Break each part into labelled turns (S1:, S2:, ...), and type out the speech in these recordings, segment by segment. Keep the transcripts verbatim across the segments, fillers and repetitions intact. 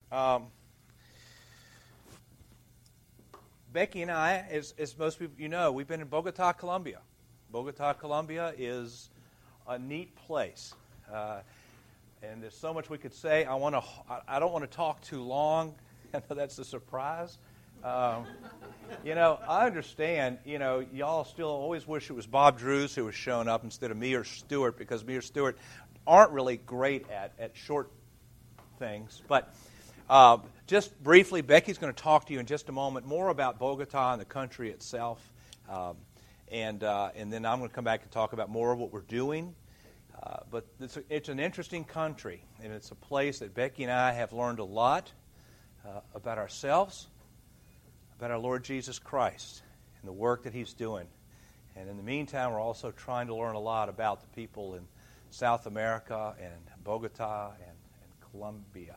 S1: Um, Becky and I, as, as most people you know, we've been in Bogota, Colombia. Bogota, Colombia is a neat place. Uh, and there's so much we could say. I want to. I don't want to talk too long. I know that's a surprise. Um, you know, I understand, you know, y'all still always wish it was Bob Drews who was showing up instead of me or Stewart, because me or Stewart aren't really great at, at short things. But uh, just briefly, Becky's going to talk to you in just a moment more about Bogota and the country itself. Um, and uh, and then I'm going to come back and talk about more of what we're doing. Uh, but it's, a, it's an interesting country, and it's a place that Becky and I have learned a lot uh, about ourselves, about our Lord Jesus Christ and the work that He's doing. And in the meantime, we're also trying to learn a lot about the people in South America and Bogota and, and Colombia.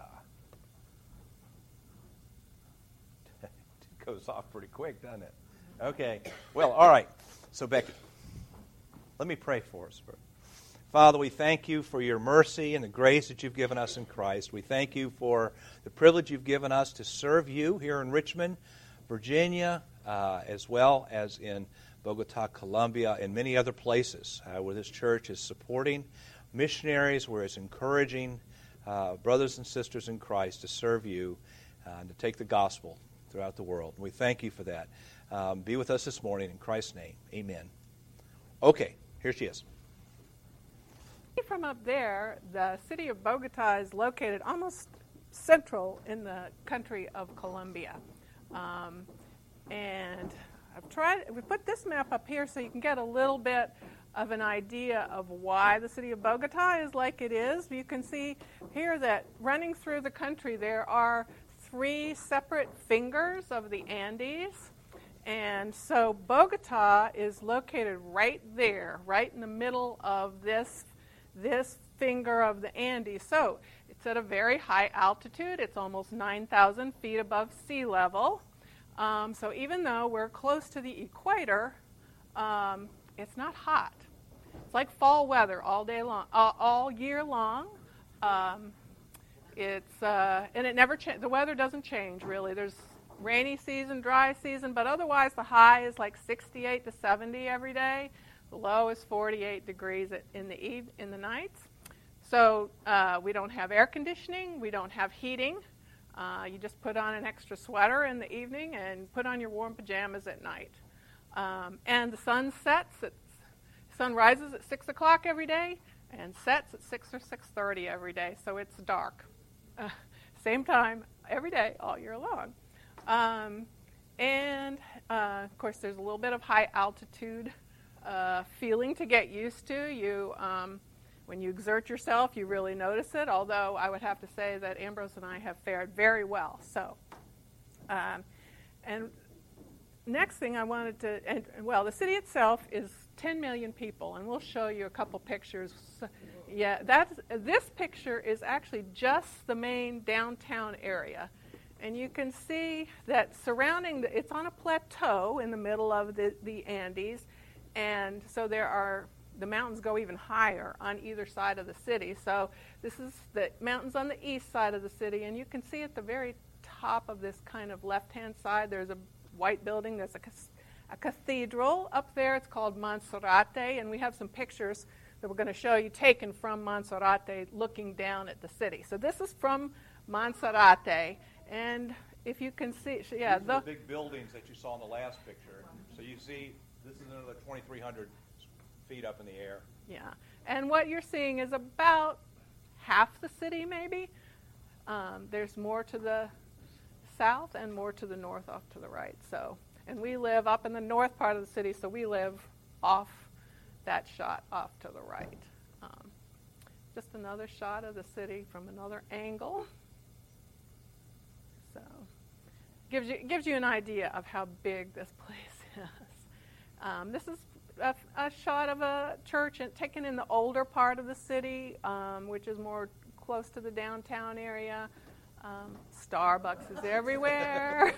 S1: It goes off pretty quick, doesn't it? Okay. Well, all right. So, Becky, let me pray for us. Father, we thank you for your mercy and the grace that you've given us in Christ. We thank you for the privilege you've given us to serve you here in Richmond, Virginia, uh, as well as in Bogota, Colombia, and many other places uh, where this church is supporting missionaries, where it's encouraging uh, brothers and sisters in Christ to serve you uh, and to take the gospel throughout the world. And we thank you for that. Um, be with us this morning in Christ's name. Amen. Okay, here she is.
S2: From up there, the city of Bogota is located almost central in the country of Colombia. Um, and I've tried, we put this map up here so you can get a little bit of an idea of why the city of Bogota is like it is. You can see here that running through the country there are three separate fingers of the Andes. And so Bogota is located right there, right in the middle of this, this finger of the Andes. So it's at a very high altitude. It's almost nine thousand feet above sea level. Um, so even though we're close to the equator, um, it's not hot. It's like fall weather all day long, uh, all year long. Um, it's uh, and it never cha- the weather doesn't change really. There's rainy season, dry season, but otherwise the high is like sixty-eight to seventy every day. The low is forty-eight degrees in the eve- in the nights. So uh, we don't have air conditioning. We don't have heating. Uh, you just put on an extra sweater in the evening and put on your warm pajamas at night. Um, and the sun sets at sun rises at six o'clock every day and sets at six or six thirty every day. So it's dark, uh, same time every day all year long. Um, and uh, of course, there's a little bit of high altitude uh, feeling to get used to. You, um, when you exert yourself, you really notice it. Although I would have to say that Ambrose and I have fared very well. So, um, and next thing I wanted to, and well, the city itself is ten million people, and we'll show you a couple pictures. Yeah, that's this picture is actually just the main downtown area. And you can see that surrounding, the, it's on a plateau in the middle of the, the Andes, and so there are, the mountains go even higher on either side of the city. So this is the mountains on the east side of the city, and you can see at the very top of this kind of left-hand side, there's a white building, there's a, a cathedral up there. It's called Monserrate, and we have some pictures that we're going to show you taken from Monserrate looking down at the city. So this is from Monserrate. And if you can see, yeah,
S1: These
S2: the,
S1: are the big buildings that you saw in the last picture. So you see, this is another twenty-three hundred feet up in the air.
S2: Yeah, and what you're seeing is about half the city, maybe. Um, there's more to the south and more to the north, off to the right. So, and we live up in the north part of the city, so we live off that shot off to the right. Um, just another shot of the city from another angle. So, gives you gives you an idea of how big this place is. Um, this is a, a shot of a church taken in the older part of the city, um, which is more close to the downtown area. Um, Starbucks is everywhere.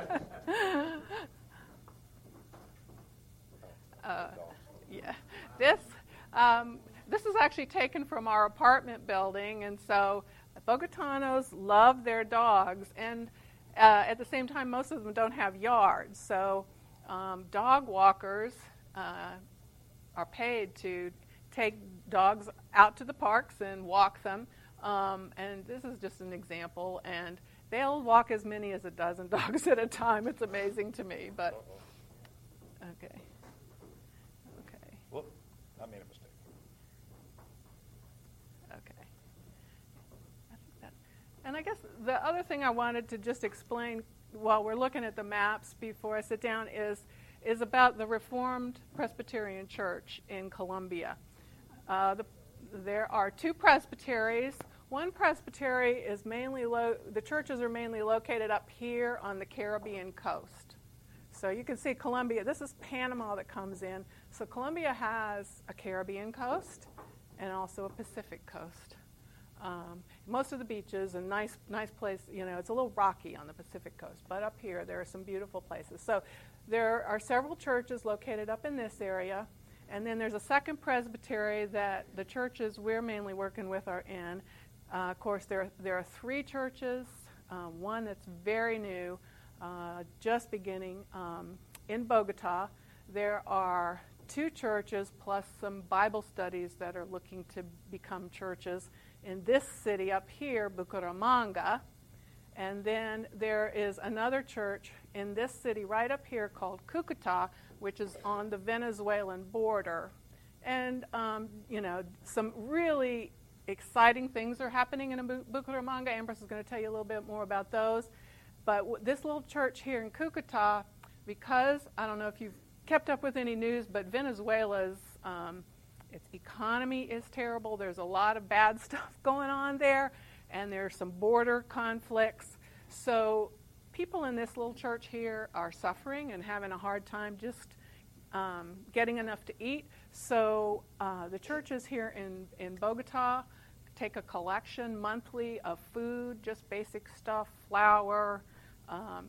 S2: uh, yeah, this um, this is actually taken from our apartment building, and so Bogotanos love their dogs, and uh, at the same time, most of them don't have yards. So um, dog walkers uh, are paid to take dogs out to the parks and walk them. Um, and this is just an example. And they'll walk as many as a dozen dogs at a time. It's amazing to me. But okay, okay.
S1: Whoop, I made a mistake.
S2: Okay. I think that, and I guess the other thing I wanted to just explain while we're looking at the maps before I sit down is is about the Reformed Presbyterian Church in Columbia. Uh, the, there are two presbyteries. One presbytery is mainly lo- the churches are mainly located up here on the Caribbean coast. So you can see Columbia. This is Panama that comes in. So Columbia has a Caribbean coast and also a Pacific coast. Um, most of the beaches and nice, nice place. You know, it's a little rocky on the Pacific coast, but up here there are some beautiful places. So there are several churches located up in this area, and then there's a second presbytery that the churches we're mainly working with are in. Uh, of course, there there are three churches. Uh, one that's very new, uh, just beginning um, in Bogota. There are two churches plus some Bible studies that are looking to become churches in this city up here, Bucaramanga. And then there is another church in this city right up here called Cucuta, which is on the Venezuelan border. And, um, you know, some really exciting things are happening in Bucaramanga. Ambrose is going to tell you a little bit more about those. But w- this little church here in Cucuta, because, I don't know if you've kept up with any news, but Venezuela's um, its economy is terrible. There's a lot of bad stuff going on there, and there's some border conflicts. So people in this little church here are suffering and having a hard time just um, getting enough to eat. So uh, the churches here in, in Bogota take a collection monthly of food, just basic stuff, flour, um,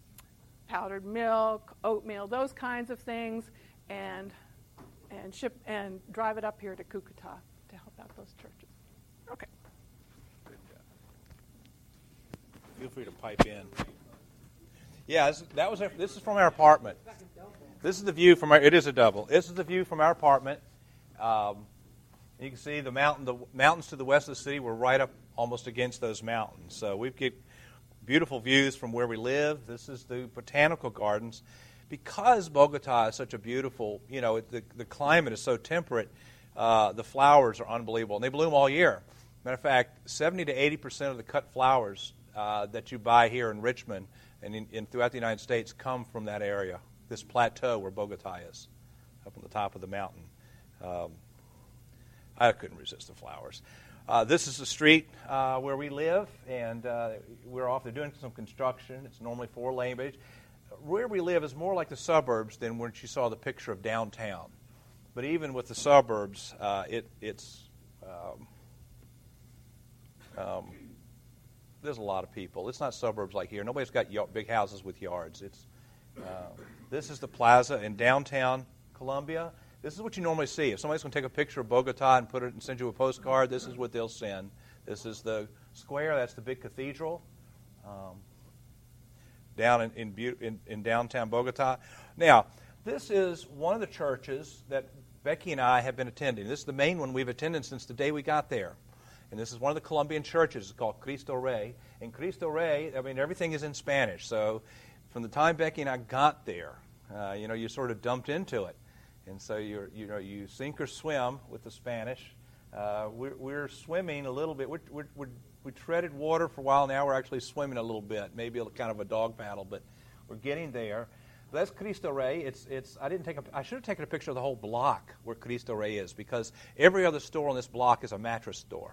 S2: powdered milk, oatmeal, those kinds of things, and and ship and drive it up here to Cucuta to help out those churches. Okay.
S1: Good job. Feel free to pipe in. Yeah, this, that was. Our, this is from our apartment. This is the view from our. It is a double. This is the view from our apartment. Um, you can see the mountain. The mountains to the west of the city. We're right up almost against those mountains. So we get beautiful views from where we live. This is the botanical gardens. Because Bogota is such a beautiful, you know, it, the, the climate is so temperate, uh, the flowers are unbelievable. And they bloom all year. Matter of fact, seventy to eighty percent of the cut flowers uh, that you buy here in Richmond and in, in, throughout the United States come from that area, this plateau where Bogota is, up on the top of the mountain. Um, I couldn't resist the flowers. Uh, this is the street uh, where we live, and uh, we're off. They're doing some construction. It's normally four-lane, but where we live is more like the suburbs than when you saw the picture of downtown. But even with the suburbs, uh, it, it's um, um, there's a lot of people. It's not suburbs like here. Nobody's got y- big houses with yards. It's uh, this is the plaza in downtown Columbia. This is what you normally see. If somebody's going to take a picture of Bogota and put it and send you a postcard, this is what they'll send. This is the square. That's the big cathedral. Um, down in, in, in, in downtown Bogota. Now, this is one of the churches that Becky and I have been attending. This is the main one we've attended since the day we got there. And this is one of the Colombian churches. It's called Cristo Rey. And Cristo Rey, I mean, everything is in Spanish. So from the time Becky and I got there, uh, you know, you sort of dumped into it. And so you're, you know, you sink or swim with the Spanish. Uh, we're, we're swimming a little bit. We're, we're, we're We treaded water for a while. Now we're actually swimming a little bit, maybe a kind of a dog paddle, but we're getting there. That's Cristo Rey. It's it's. I didn't take a. I should have taken a picture of the whole block where Cristo Rey is, because every other store on this block is a mattress store.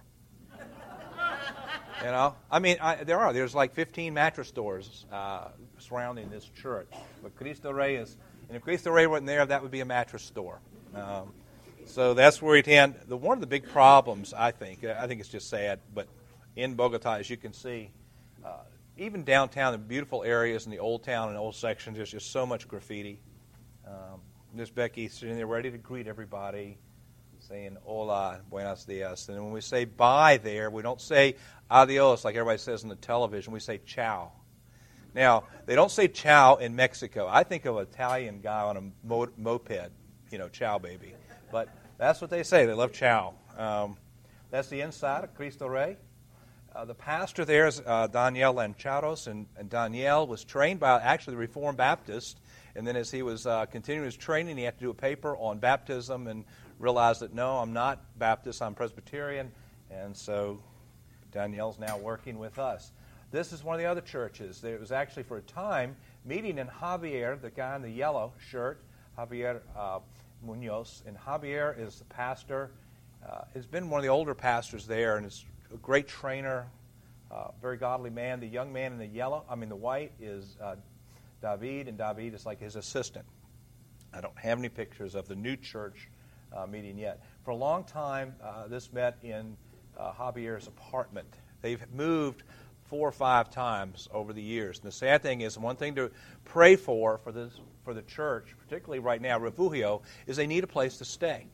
S1: You know, I mean, I, there are. There's like fifteen mattress stores uh, surrounding this church, but Cristo Rey is. And if Cristo Rey wasn't there, that would be a mattress store. Um, so that's where we attend. The one of the big problems, I think, I think it's just sad, but in Bogota, as you can see, uh, even downtown, the beautiful areas in the old town and old sections, there's just so much graffiti. Um, there's Becky sitting there ready to greet everybody, saying hola, buenos dias. And when we say bye there, we don't say adios like everybody says on the television. We say ciao. Now, they don't say ciao in Mexico. I think of an Italian guy on a mo- moped, you know, ciao baby. But that's what they say. They love ciao. Um, that's the inside of Cristo Rey. Uh, the pastor there is uh, Daniel Lancharos, and, and Daniel was trained by actually the Reformed Baptist. And then as he was uh, continuing his training, he had to do a paper on baptism and realized that, no, I'm not Baptist, I'm Presbyterian. And so Daniel's now working with us. This is one of the other churches. There was actually for a time meeting in Javier, the guy in the yellow shirt, Javier uh, Munoz. And Javier is the pastor. Uh, has been one of the older pastors there and is a great trainer, uh, very godly man. The young man in the yellow, I mean the white, is uh, David, and David is like his assistant. I don't have any pictures of the new church uh, meeting yet. For a long time, uh, this met in uh, Javier's apartment. They've moved four or five times over the years. And the sad thing is, one thing to pray for for this for the church, particularly right now, Refugio, is they need a place to stay,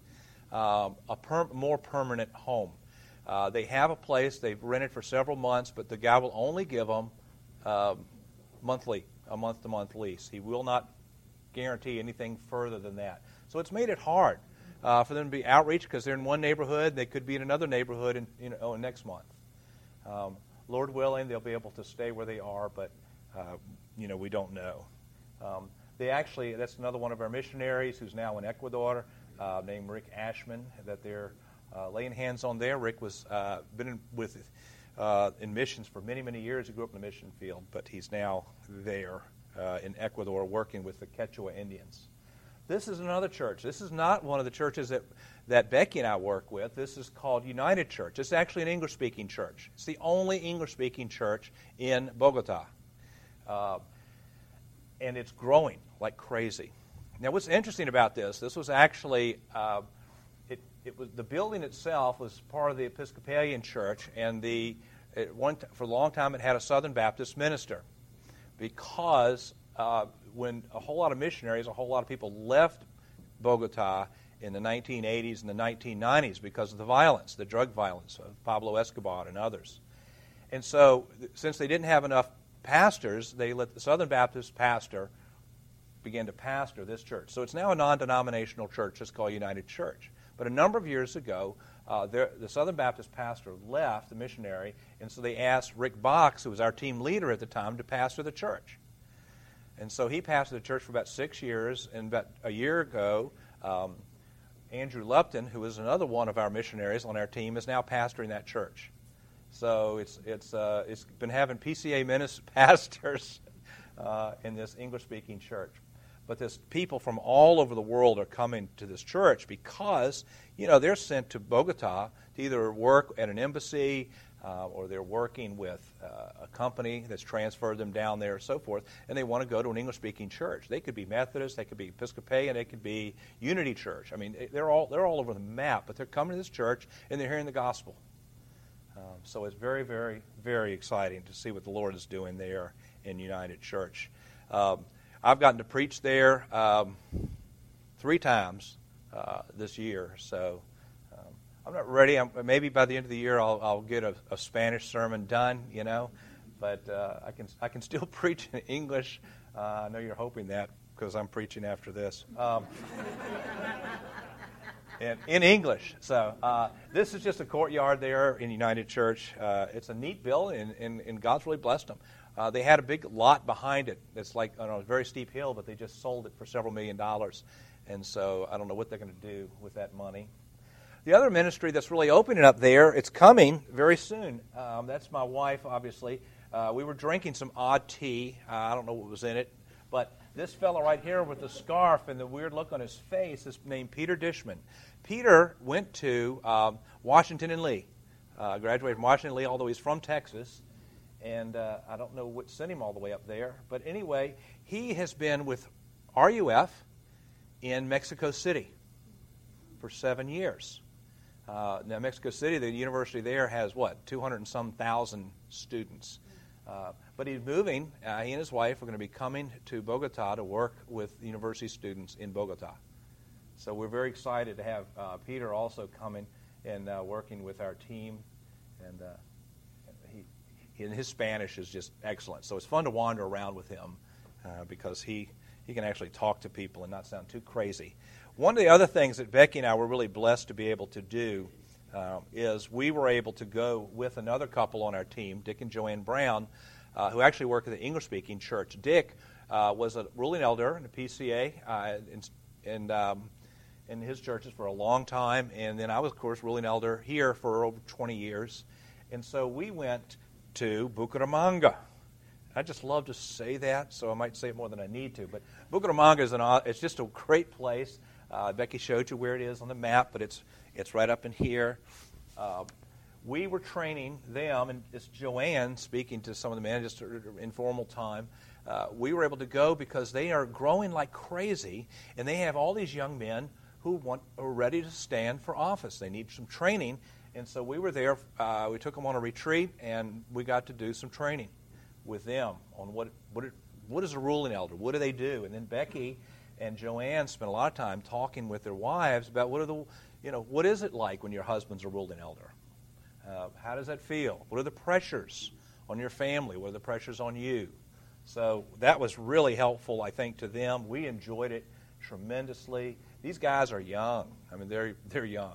S1: um, a per- more permanent home. Uh, they have a place they've rented for several months, but the guy will only give them uh, monthly, a month-to-month lease. He will not guarantee anything further than that. So it's made it hard uh, for them to be outreach because they're in one neighborhood. They could be in another neighborhood in, you know, next month. Um, Lord willing, they'll be able to stay where they are, but uh, you know, we don't know. Um, they actually, that's another one of our missionaries who's now in Ecuador, uh, named Rick Ashman, that they're uh, laying hands on there. Rick was uh, been in, with uh, in missions for many, many years. He grew up in the mission field, but he's now there uh, in Ecuador working with the Quechua Indians. This is another church. This is not one of the churches that, that Becky and I work with. This is called United Church. It's actually an English-speaking church. It's the only English-speaking church in Bogota. Uh, and it's growing like crazy. Now, what's interesting about this, this was actually, uh, it, it was the building itself was part of the Episcopalian Church, and the it, one t- for a long time it had a Southern Baptist minister because uh, when a whole lot of missionaries, a whole lot of people left Bogota in the nineteen eighties and the nineteen nineties because of the violence, the drug violence of Pablo Escobar and others. And so since they didn't have enough pastors, they let the Southern Baptist pastor begin to pastor this church. So it's now a non-denominational church. It's called United Church. But a number of years ago, uh, there, the Southern Baptist pastor left, the missionary, and so they asked Rick Box, who was our team leader at the time, to pastor the church. And so he pastored the church for about six years, and about a year ago, um, Andrew Lupton, who is another one of our missionaries on our team, is now pastoring that church. So it's it's uh, it's been having P C A ministers, pastors uh, in this English-speaking church. But this people from all over the world are coming to this church because, you know, they're sent to Bogota to either work at an embassy uh, or they're working with uh, a company that's transferred them down there and so forth, and they want to go to an English-speaking church. They could be Methodist, they could be Episcopalian, they could be Unity Church. I mean, they're all they're all over the map, but they're coming to this church and they're hearing the gospel. Um, so it's very, very, very exciting to see what the Lord is doing there in United Church. Um, I've gotten to preach there um, three times uh, this year, so um, I'm not ready. I'm, maybe by the end of the year I'll, I'll get a, a Spanish sermon done, you know, but uh, I can I can still preach in English. Uh, I know you're hoping that because I'm preaching after this. Um, in, in English. So uh, this is just a courtyard there in United Church. Uh, it's a neat building, and, and, and God's really blessed them. Uh, they had a big lot behind it that's like on a very steep hill, but they just sold it for several million dollars. And so I don't know what they're going to do with that money. The other ministry that's really opening up there, it's coming very soon. Um, that's my wife, obviously. Uh, we were drinking some odd tea. Uh, I don't know what was in it. But this fellow right here with the scarf and the weird look on his face is named Peter Dishman. Peter went to um, Washington and Lee, uh, graduated from Washington and Lee, although he's from Texas. And uh, I don't know what sent him all the way up there. But anyway, he has been with R U F in Mexico City for seven years. Uh, now, Mexico City, the university there has, what, two hundred and some thousand students. Uh, but he's moving. Uh, he and his wife are going to be coming to Bogota to work with university students in Bogota. So we're very excited to have uh, Peter also coming and uh, working with our team. And uh, he, he, and his Spanish is just excellent. So it's fun to wander around with him uh, because he, he can actually talk to people and not sound too crazy. One of the other things that Becky and I were really blessed to be able to do uh, is we were able to go with another couple on our team, Dick and Joanne Brown, uh, who actually work at the English-speaking church. Dick uh, was a ruling elder in the P C A uh, in, in, um, in his churches for a long time, and then I was, of course, ruling elder here for over twenty years. And so we went to Bucaramanga. I just love to say that, so I might say it more than I need to. But Bucaramanga is an, it's just a great place. Uh, Becky showed you where it is on the map, but it's it's right up in here. Uh, we were training them, and it's Joanne speaking to some of the men, just informal time. Uh, we were able to go because they are growing like crazy, and they have all these young men who want are ready to stand for office. They need some training, and so we were there. Uh, we took them on a retreat, and we got to do some training with them on what what it, what is a ruling elder, what do they do, and then Becky and Joanne spent a lot of time talking with their wives about what are the, you know, what is it like when your husband's a ruling elder? Uh, how does that feel? What are the pressures on your family? What are the pressures on you? So that was really helpful, I think, to them. We enjoyed it tremendously. These guys are young. I mean, they're they're young.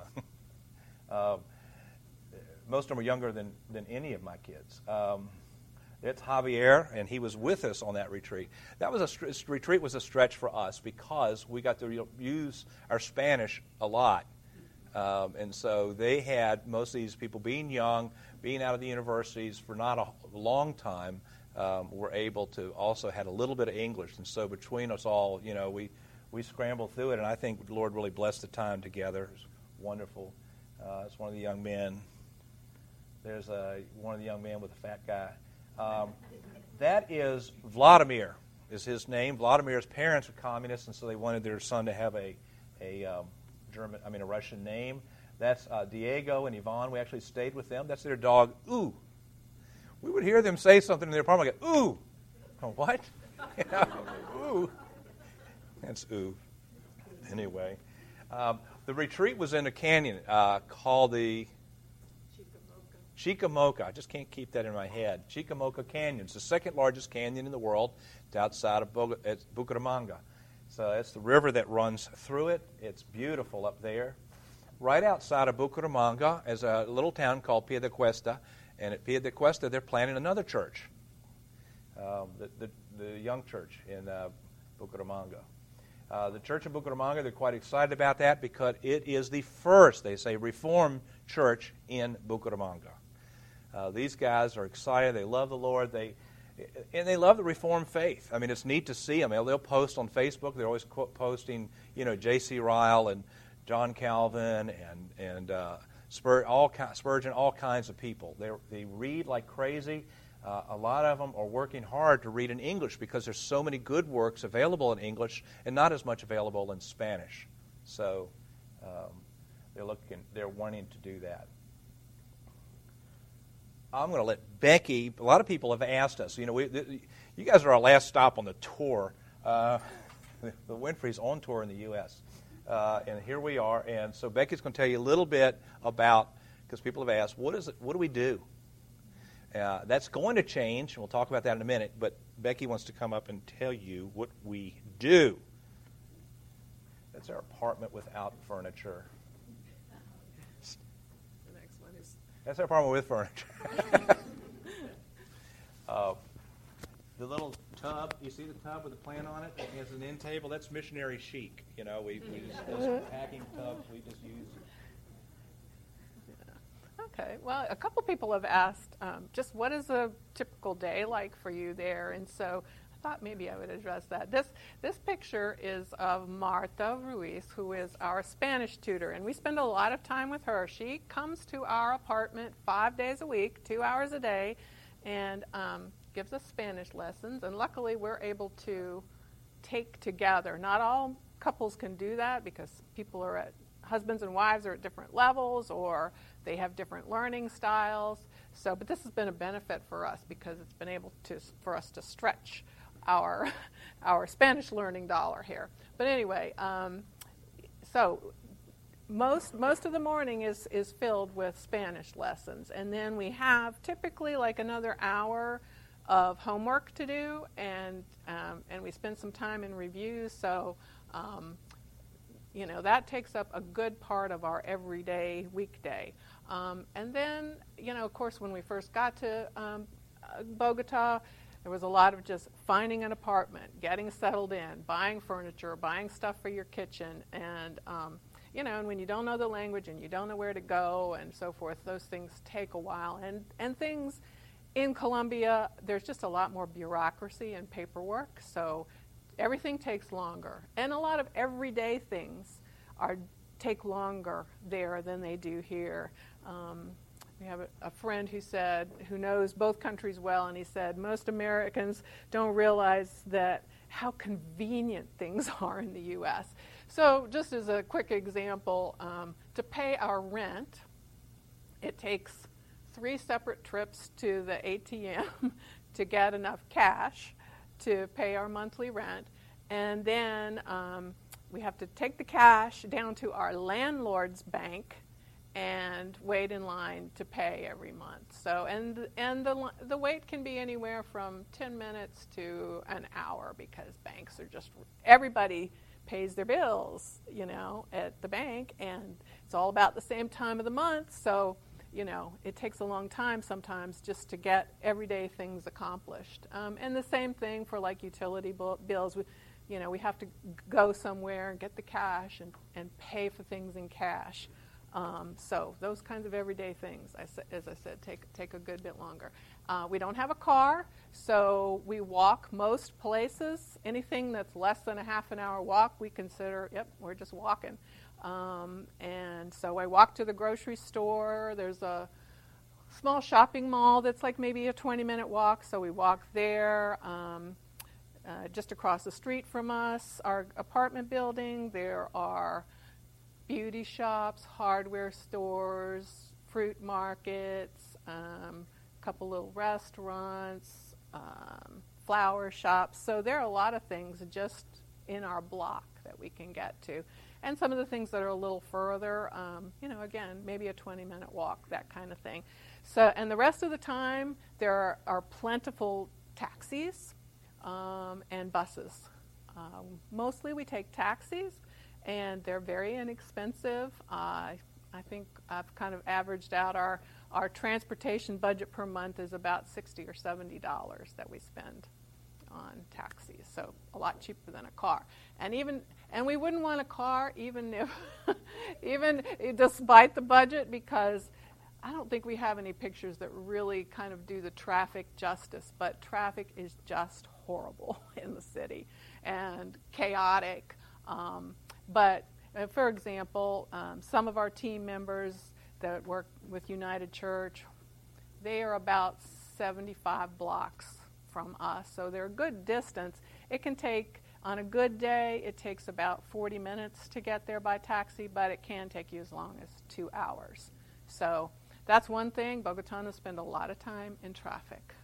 S1: uh, most of them are younger than than any of my kids. Um, It's Javier, and he was with us on that retreat. That was a this retreat was a stretch for us because we got to use our Spanish a lot, um, and so they had most of these people being young, being out of the universities for not a long time, um, were able to also had a little bit of English, and so between us all, you know, we we scrambled through it, and I think the Lord really blessed the time together. It was wonderful. Uh, it's one of the young men. There's a one of the young men with the fat guy. Um, that is Vladimir, is his name. Vladimir's parents were communists, and so they wanted their son to have a a um, German, I mean a Russian name. That's uh, Diego and Ivan. We actually stayed with them. That's their dog, Ooh. We would hear them say something in their apartment, like, Ooh. Oh, what? You know, ooh. That's Ooh. Anyway, um, the retreat was in a canyon uh, called the Chicamocha. I just can't keep that in my head. Chicamocha Canyon. It's the second largest canyon in the world. It's outside of Bog- it's Bucaramanga. So it's the river that runs through it. It's beautiful up there. Right outside of Bucaramanga is a little town called Piedecuesta. And at Piedecuesta, they're planning another church, um, the, the, the young church in uh, Bucaramanga. Uh, the church in Bucaramanga, they're quite excited about that because it is the first, they say, Reformed church in Bucaramanga. Uh, these guys are excited. They love the Lord. They and they love the Reformed faith. I mean, it's neat to see them. They'll, they'll post on Facebook. They're always quote, posting, you know, J C Ryle and John Calvin and and uh, Spur, all Spurgeon, all kinds of people. They they read like crazy. Uh, a lot of them are working hard to read in English because there's so many good works available in English and not as much available in Spanish. So um, they're looking. They're wanting to do that. I'm going to let Becky, a lot of people have asked us, you know, we, th- you guys are our last stop on the tour. Uh, the Winfrey's on tour in the U S Uh, and here we are. And so Becky's going to tell you a little bit about, because people have asked, what is it, what do we do? Uh, that's going to change, and we'll talk about that in a minute, but Becky wants to come up and tell you what we do. That's our apartment without furniture. That's our apartment with furniture. uh, the little tub, you see the tub with a plant on it? It has an end table. That's missionary chic. You know, we, we just, those packing tubs we just use.
S2: Yeah. Okay. Well, a couple people have asked um, just what is a typical day like for you there, and so I thought maybe I would address that. This this picture is of Marta Ruiz, who is our Spanish tutor, and we spend a lot of time with her. She comes to our apartment five days a week, two hours a day, and um, gives us Spanish lessons. And luckily, we're able to take together. Not all couples can do that because people are at husbands and wives are at different levels, or they have different learning styles. So, but this has been a benefit for us because it's been able to for us to stretch our our Spanish learning dollar here. But anyway, um, so most most of the morning is, is filled with Spanish lessons. And then we have typically like another hour of homework to do, and um, and we spend some time in reviews. So, um, you know, that takes up a good part of our everyday weekday. Um, and then, you know, of course, when we first got to um, Bogota, there was a lot of just finding an apartment, getting settled in, buying furniture, buying stuff for your kitchen, and um, you know, and when you don't know the language and you don't know where to go and so forth, those things take a while. And and things in Colombia, there's just a lot more bureaucracy and paperwork, so everything takes longer. And a lot of everyday things are take longer there than they do here. Um, We have a, a friend who said, who knows both countries well, and he said most Americans don't realize that how convenient things are in the U S. So just as a quick example, um, to pay our rent, it takes three separate trips to the A T M to get enough cash to pay our monthly rent, and then um, we have to take the cash down to our landlord's bank and wait in line to pay every month. So, and and the the wait can be anywhere from ten minutes to an hour, because banks are just, everybody pays their bills, you know, at the bank, and it's all about the same time of the month. So, you know, it takes a long time sometimes just to get everyday things accomplished. Um, and the same thing for like utility bills. We, you know, we have to go somewhere and get the cash and, and pay for things in cash. Um, so those kinds of everyday things, I sa- as I said, take take a good bit longer. Uh, we don't have a car, so we walk most places. Anything that's less than a half an hour walk, we consider, yep, we're just walking. Um, and so I walk to the grocery store. There's a small shopping mall that's like maybe a twenty-minute walk, so we walk there. Um, uh, just across the street from us, our apartment building, there are beauty shops, hardware stores, fruit markets, um, a couple little restaurants, um, flower shops. So there are a lot of things just in our block that we can get to. And some of the things that are a little further, um, you know, again, maybe a twenty-minute walk, that kind of thing. So, and the rest of the time, there are, are plentiful taxis um, and buses. Um, mostly we take taxis, and they're very inexpensive. Uh, I think I've kind of averaged out our, our transportation budget per month is about sixty or seventy dollars that we spend on taxis, so a lot cheaper than a car. And even and we wouldn't want a car even if even despite the budget, because I don't think we have any pictures that really kind of do the traffic justice, but traffic is just horrible in the city and chaotic. Um, But, uh, for example, um, some of our team members that work with United Church, they are about seventy-five blocks from us, so they're a good distance. It can take, on a good day, it takes about forty minutes to get there by taxi, but it can take you as long as two hours. So that's one thing. Bogotanos spend a lot of time in traffic.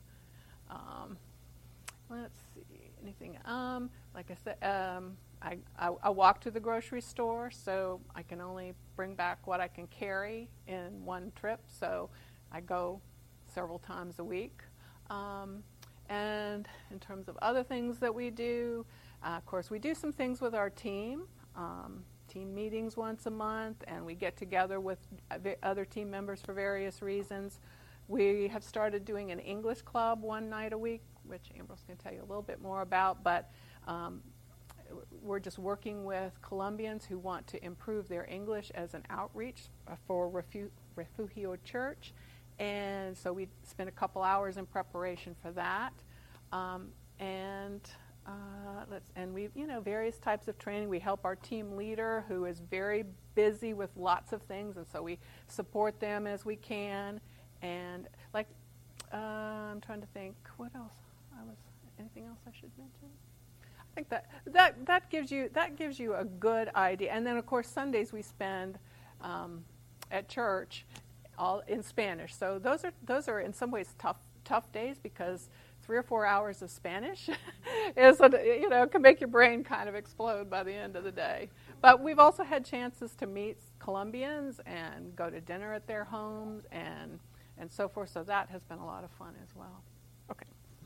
S2: um, let's see, anything? Um, like I said, um, I, I, I walk to the grocery store, so I can only bring back what I can carry in one trip. So I go several times a week. Um, and in terms of other things that we do, uh, of course, we do some things with our team, um, team meetings once a month, and we get together with other team members for various reasons. We have started doing an English club one night a week, which Ambrose can tell you a little bit more about, but um, we're just working with Colombians who want to improve their English as an outreach for Refu- Refugio Church. And so we spent a couple hours in preparation for that. Um, and uh, let's and we, you know, various types of training. We help our team leader, who is very busy with lots of things, and so we support them as we can. And like, uh, I'm trying to think, what else? I was anything else I should mention? I think that, that that gives you that gives you a good idea. And then, of course, Sundays we spend um, at church, all in Spanish. So those are those are in some ways tough tough days, because three or four hours of Spanish is, a, you know, can make your brain kind of explode by the end of the day. But we've also had chances to meet Colombians and go to dinner at their homes and and so forth. So that has been a lot of fun as well. Okay.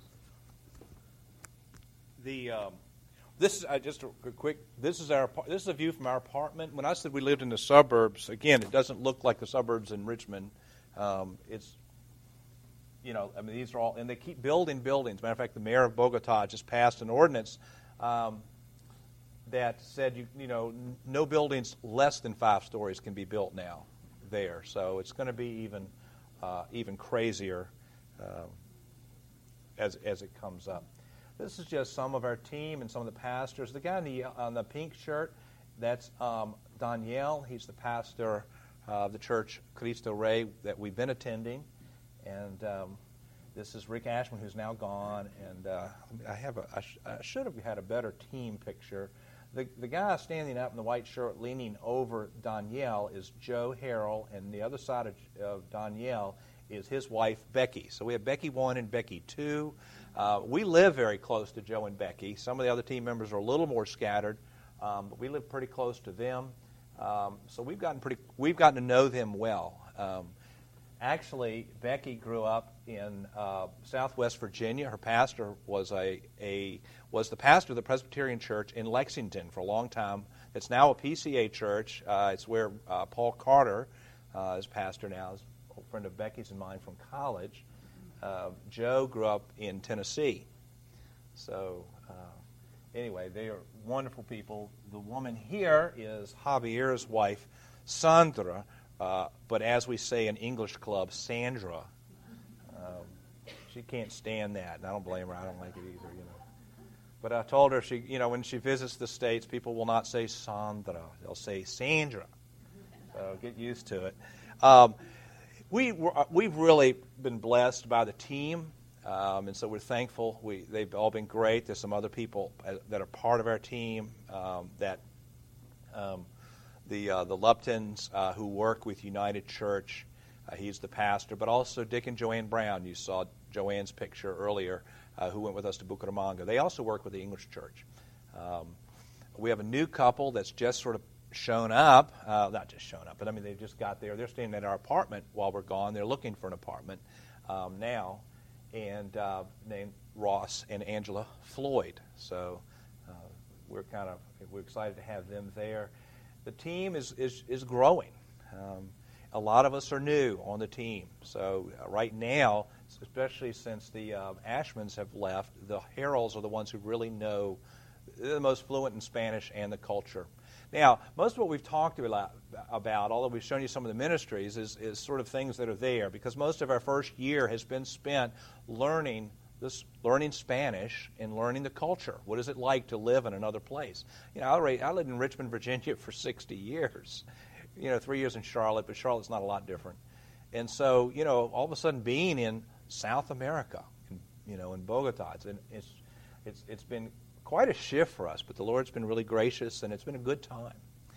S1: The um, this is uh, just a quick. This is our this is a view from our apartment. When I said we lived in the suburbs, again, it doesn't look like the suburbs in Richmond. Um, it's you know, I mean, these are all, and they keep building buildings. Matter of fact, the mayor of Bogota just passed an ordinance um, that said you you know n- no buildings less than five stories can be built now there. So it's going to be even uh, even crazier um, as as it comes up. This is just some of our team and some of the pastors. The guy on the, on the pink shirt, that's um, Daniel. He's the pastor of the church Cristo Rey that we've been attending. And um, this is Rick Ashman, who's now gone. And uh, I have a, I, sh- I should have had a better team picture. The, the guy standing up in the white shirt leaning over Daniel is Joe Harrell, and the other side of, of Daniel is his wife, Becky. So we have Becky one and Becky two. Uh, we live very close to Joe and Becky. Some of the other team members are a little more scattered, um, but we live pretty close to them. Um, so we've gotten pretty, we've gotten to know them well. Um, actually, Becky grew up in uh, Southwest Virginia. Her pastor was a, a was the pastor of the Presbyterian Church in Lexington for a long time. It's now a P C A church. Uh, it's where uh, Paul Carter uh, is pastor now. He's a friend of Becky's and mine from college. Uh, Joe grew up in Tennessee. So uh, anyway, they are wonderful people. The woman here is Javier's wife, Sandra, uh, but as we say in English club, Sandra. Um, she can't stand that, and I don't blame her. I don't like it either, you know. But I told her, she, you know, when she visits the States, people will not say Sandra. They'll say Sandra. So get used to it. Um, We we've really been blessed by the team, um, and so we're thankful. We they've all been great. There's some other people that are part of our team um, that um, the uh, the Luptons uh, who work with United Church. Uh, he's the pastor, but also Dick and Joanne Brown. You saw Joanne's picture earlier, uh, who went with us to Bucaramanga. They also work with the English Church. Um, we have a new couple that's just sort of shown up, uh, not just shown up, but I mean they just got there. They're staying at our apartment while we're gone. They're looking for an apartment um, now, and uh, named Ross and Angela Floyd. So uh, we're kind of we're excited to have them there. The team is is, is growing. Um, a lot of us are new on the team. So uh, right now, especially since the uh, Ashmans have left, the Harrells are the ones who really know, they're the most fluent in Spanish and the culture. Now, most of what we've talked about, about, although we've shown you some of the ministries, is, is sort of things that are there, because most of our first year has been spent learning this, learning Spanish and learning the culture. What is it like to live in another place? You know, I, I lived in Richmond, Virginia for sixty years. You know, three years in Charlotte, but Charlotte's not a lot different. And so, you know, all of a sudden being in South America, in, you know, in Bogota, it's, it's, it's, it's been quite a shift for us, but the Lord's been really gracious, and it's been a good time.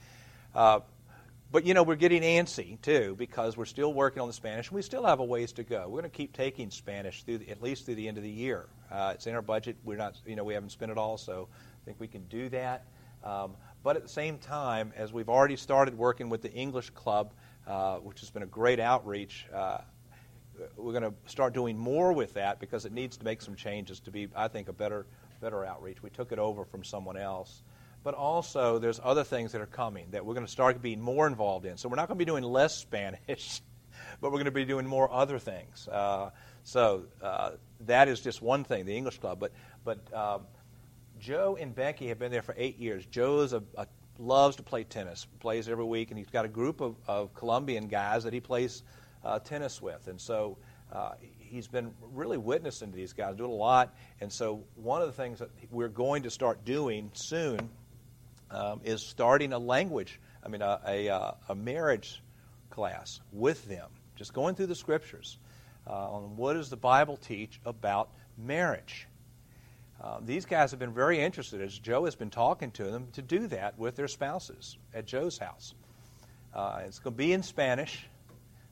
S1: Uh, but, you know, we're getting antsy, too, because we're still working on the Spanish, and we still have a ways to go. We're going to keep taking Spanish through the, at least through the end of the year. Uh, it's in our budget. We're not, you know, we haven't spent it all, so I think we can do that. Um, but at the same time, as we've already started working with the English Club, uh, which has been a great outreach, uh, we're going to start doing more with that because it needs to make some changes to be, I think, a better better outreach. We took it over from someone else. But also, there's other things that are coming that we're going to start being more involved in. So we're not going to be doing less Spanish, but we're going to be doing more other things. Uh, so uh, that is just one thing, the English Club. But but uh, Joe and Becky have been there for eight years. Joe is a, a, loves to play tennis, plays every week, and he's got a group of, of Colombian guys that he plays uh, tennis with. And so uh, he's been really witnessing to these guys, doing a lot. And so one of the things that we're going to start doing soon um, is starting a language, I mean, a, a, a marriage class with them, just going through the scriptures uh, on what does the Bible teach about marriage. Uh, these guys have been very interested, as Joe has been talking to them, to do that with their spouses at Joe's house. Uh, it's going to be in Spanish.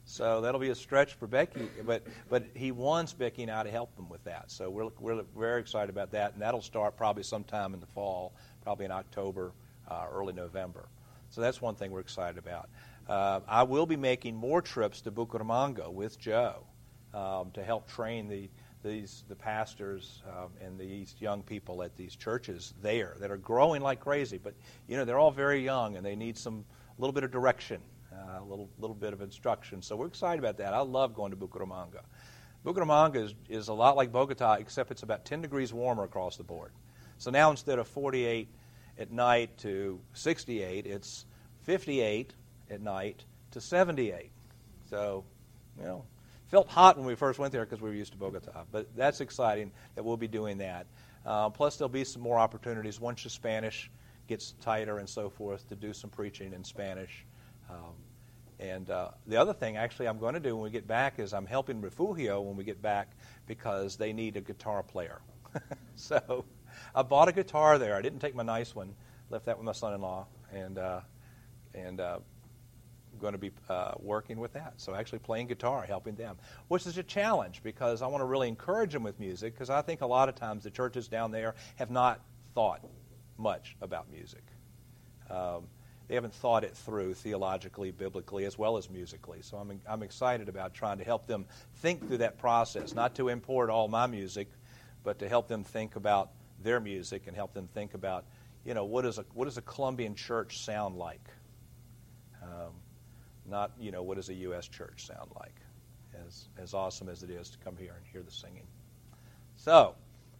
S1: So that'll be a stretch for Becky, but but he wants Becky and I to help him with that. So we're we're very excited about that, and that'll start probably sometime in the fall, probably in October, uh, early November. So that's one thing we're excited about. Uh, I will be making more trips to Bucaramanga with Joe um, to help train the these the pastors um, and these young people at these churches there that are growing like crazy. But you know they're all very young and they need some a little bit of direction. Uh, a little little bit of instruction. So we're excited about that. I love going to Bucaramanga. Bucaramanga is, is a lot like Bogota, except it's about ten degrees warmer across the board. So now instead of forty-eight at night to sixty-eight, it's fifty-eight at night to seventy-eight. So, you know, felt hot when we first went there because we were used to Bogota. But that's exciting that we'll be doing that. Uh, plus, there'll be some more opportunities once the Spanish gets tighter and so forth to do some preaching in Spanish. Um, and uh, the other thing, actually, I'm going to do when we get back is I'm helping Refugio when we get back because they need a guitar player. So I bought a guitar there. I didn't take my nice one. Left that with my son-in-law. And uh, and uh, I'm going to be uh, working with that. So actually playing guitar, helping them, which is a challenge because I want to really encourage them with music because I think a lot of times the churches down there have not thought much about music. Um, They haven't thought it through theologically, biblically, as well as musically. So I'm I'm excited about trying to help them think through that process, not to import all my music, but to help them think about their music and help them think about, you know, what is a what does a Colombian church sound like? Um, not, you know, what does a U S church sound like? As as awesome as it is to come here and hear the singing. So,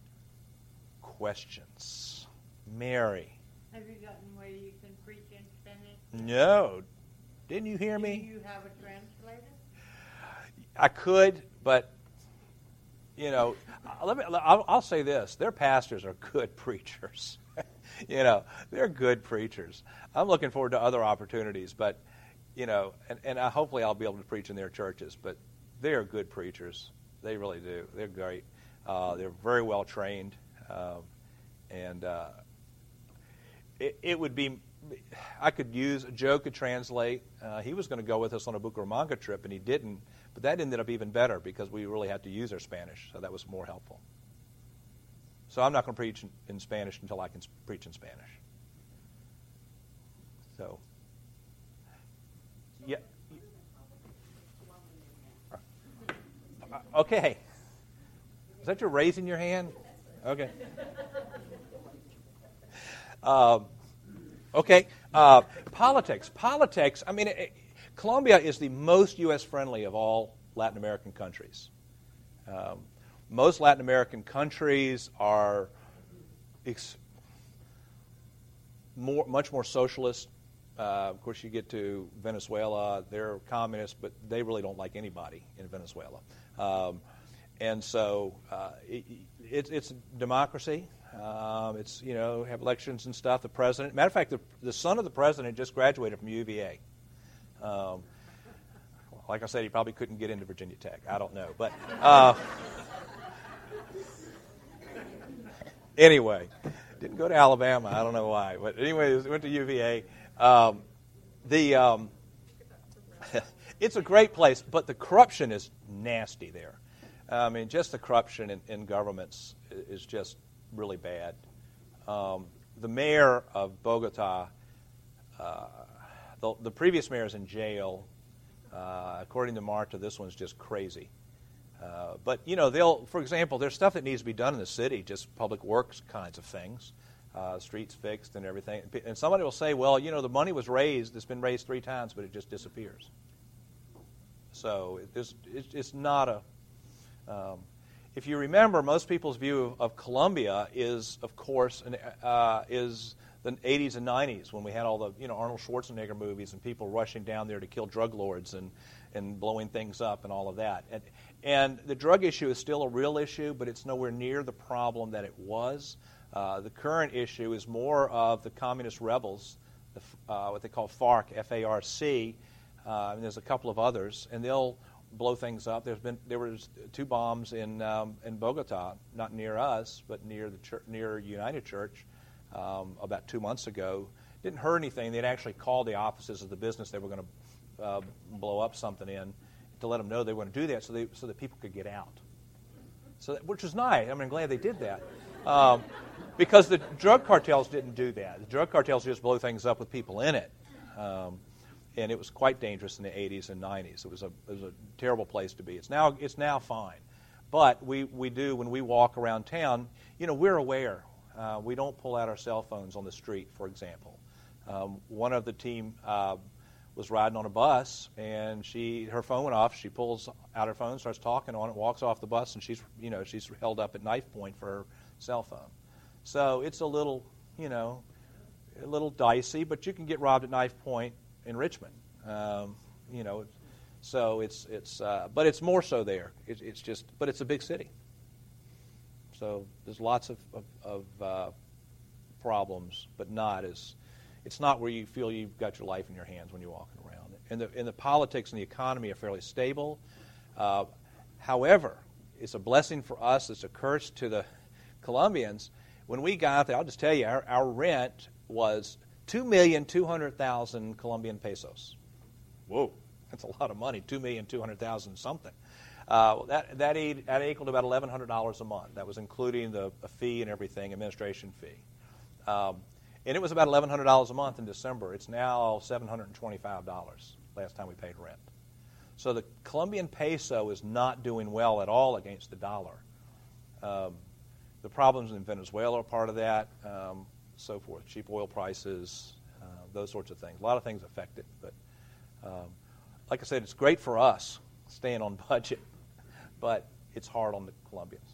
S1: questions, Mary.
S3: Have you gotten where you can preach in Spanish?
S1: No. Didn't you hear
S3: Do
S1: me?
S3: you have a translator?
S1: I could, but, you know, let me, I'll, I'll say this. Their pastors are good preachers. You know, they're good preachers. I'm looking forward to other opportunities, but, you know, and, and I, hopefully I'll be able to preach in their churches, but they are good preachers. They really do. They're great. Uh, they're very well trained, um, and uh, it, it would be, I could use, Joe could translate. Uh, he was going to go with us on a Bucaramanga trip, and he didn't, but that ended up even better because we really had to use our Spanish, so that was more helpful. So I'm not going to preach in, in Spanish until I can preach in Spanish. So, yeah. Uh, okay. Is that your raising your hand? Okay. Um, okay. Uh, politics. Politics. I mean, it, it, Colombia is the most U S friendly of all Latin American countries. Um, most Latin American countries are ex- more, much more socialist. Uh, of course, you get to Venezuela, they're communist, but they really don't like anybody in Venezuela. Um, and so uh, it, it, it's democracy. Um, it's, you know, have elections and stuff. The president, matter of fact, the, the son of the president just graduated from U V A. Um, like I said, he probably couldn't get into Virginia Tech. I don't know. But uh, anyway, didn't go to Alabama. I don't know why. But anyway, went to U V A. Um, the um, it's a great place, but the corruption is nasty there. I mean, just the corruption in, in governments is just really bad. Um, the mayor of Bogota, uh, the, the previous mayor is in jail. Uh, according to Marta, this one's just crazy. Uh, but, you know, they'll, for example, there's stuff that needs to be done in the city, just public works kinds of things, uh, streets fixed and everything. And somebody will say, well, you know, the money was raised, it's been raised three times, but it just disappears. So it, it's, it's not a... Um, if you remember, most people's view of, of Colombia is, of course, an, uh, is the eighties and nineties when we had all the, you know, Arnold Schwarzenegger movies and people rushing down there to kill drug lords and, and blowing things up and all of that. And, and the drug issue is still a real issue, but it's nowhere near the problem that it was. Uh, the current issue is more of the communist rebels, the, uh, what they call FARC, F A R C, uh, and there's a couple of others, and they'll blow things up. There's been there was two bombs in um, in Bogota, not near us, but near the church, near United Church, um, about two months ago. Didn't hurt anything. They'd actually called the offices of the business they were going to uh, blow up something in, to let them know they want to do that, so they so that people could get out. So, that, which is nice. I mean, I'm glad they did that, um, because the drug cartels didn't do that. The drug cartels just blow things up with people in it, um, and it was quite dangerous in the eighties and nineties. It was a it was a terrible place to be. It's now it's now fine, but we we do when we walk around town. You know, we're aware. Uh, we don't pull out our cell phones on the street, for example. Um, one of the team uh, was riding on a bus, and she her phone went off. She pulls out her phone, starts talking on it, walks off the bus, and she's you know she's held up at knife point for her cell phone. So it's a little you know a little dicey, but you can get robbed at knife point in Richmond. Um, you know, so it's it's uh, but it's more so there. It, it's just but it's a big city. So there's lots of, of, of uh, problems, but not as it's not where you feel you've got your life in your hands when you're walking around. And the, and the politics and the economy are fairly stable. Uh, however, it's a blessing for us. It's a curse to the Colombians. When we got there, I'll just tell you, our, our rent was two million two hundred thousand Colombian pesos. Whoa, that's a lot of money, two million two hundred thousand something. Uh, that that, aid, that equaled about eleven hundred dollars a month. That was including the a fee and everything, administration fee. Um, and it was about eleven hundred dollars a month in December. It's now seven hundred twenty-five dollars last time we paid rent. So the Colombian peso is not doing well at all against the dollar. Um, the problems in Venezuela are part of that, um, so forth. Cheap oil prices, uh, those sorts of things. A lot of things affect it. But um, like I said, it's great for us staying on budget. But it's hard on the Colombians.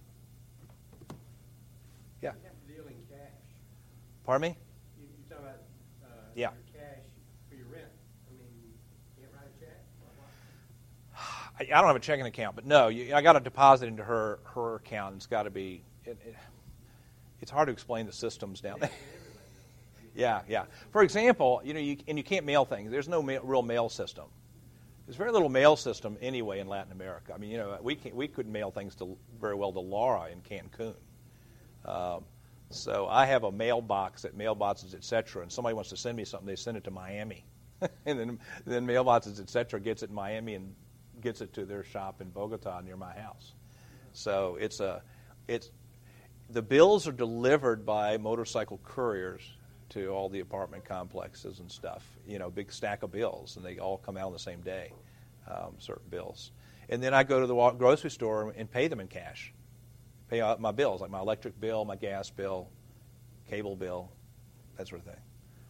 S1: Yeah.
S4: You have to deal in cash.
S1: Pardon me?
S4: You, you talk about uh,
S1: yeah.
S4: your cash for your rent. I mean, you can't write a check?
S1: I, I don't have a checking account, but no, you, I got to deposit into her her account. It's got to be. It, it, it's hard to explain the systems down there. yeah, yeah. For example, you know, you and you can't mail things. There's no mail, real mail system. There's very little mail system anyway in Latin America. I mean, you know, we can't, we couldn't mail things to very well to Laura in Cancun. Um, so I have a mailbox at Mailboxes, et cetera, and somebody wants to send me something, they send it to Miami. and then, then Mailboxes, et cetera, gets it in Miami and gets it to their shop in Bogota near my house. So it's a, it's, the bills are delivered by motorcycle couriers to all the apartment complexes and stuff, you know, big stack of bills, and they all come out on the same day, um, certain bills. And then I go to the grocery store and pay them in cash, pay out my bills, like my electric bill, my gas bill, cable bill, that sort of thing.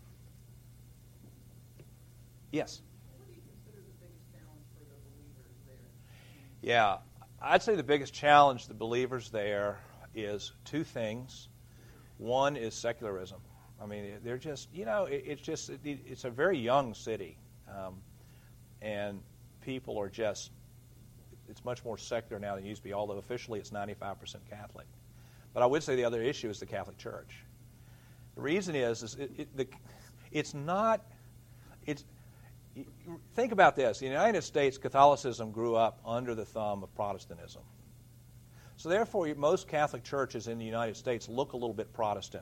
S1: Yes?
S5: What do you consider the biggest challenge for the believers there?
S1: Yeah, I'd say the biggest challenge to the believers there is two things. One is secularism. I mean, they're just, you know, it, it's just, it, it's a very young city. Um, and people are just, it's much more secular now than it used to be, although officially it's ninety-five percent Catholic. But I would say the other issue is the Catholic Church. The reason is, is it, it, the, it's not, it's, think about this. In the United States, Catholicism grew up under the thumb of Protestantism. So therefore, most Catholic churches in the United States look a little bit Protestant.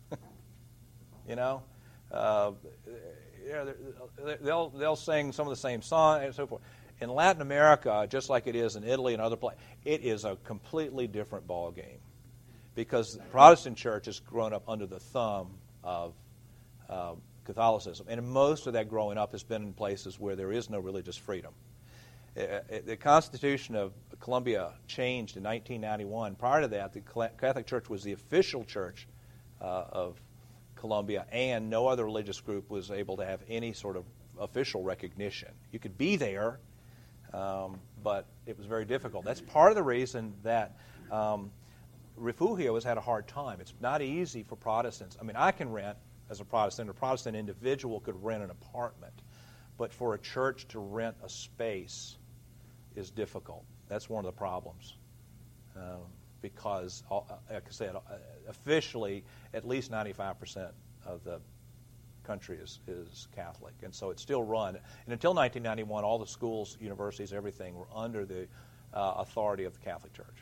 S1: You know, uh, yeah, they'll they'll sing some of the same songs and so forth. In Latin America, just like it is in Italy and other places, it is a completely different ball game, because the Protestant church has grown up under the thumb of uh, Catholicism, and most of that growing up has been in places where there is no religious freedom. The Constitution of Colombia changed in nineteen ninety-one. Prior to that, the Catholic Church was the official church uh, of Colombia, and no other religious group was able to have any sort of official recognition. You could be there, um, but it was very difficult. That's part of the reason that um, Refugio has had a hard time. It's not easy for Protestants. I mean, I can rent as a Protestant. A Protestant individual could rent an apartment, but for a church to rent a space is difficult. That's one of the problems. Um, because, like I said, officially, at least ninety-five percent of the country is, is Catholic. And so it's still run. And until nineteen ninety-one, all the schools, universities, everything were under the uh, authority of the Catholic Church.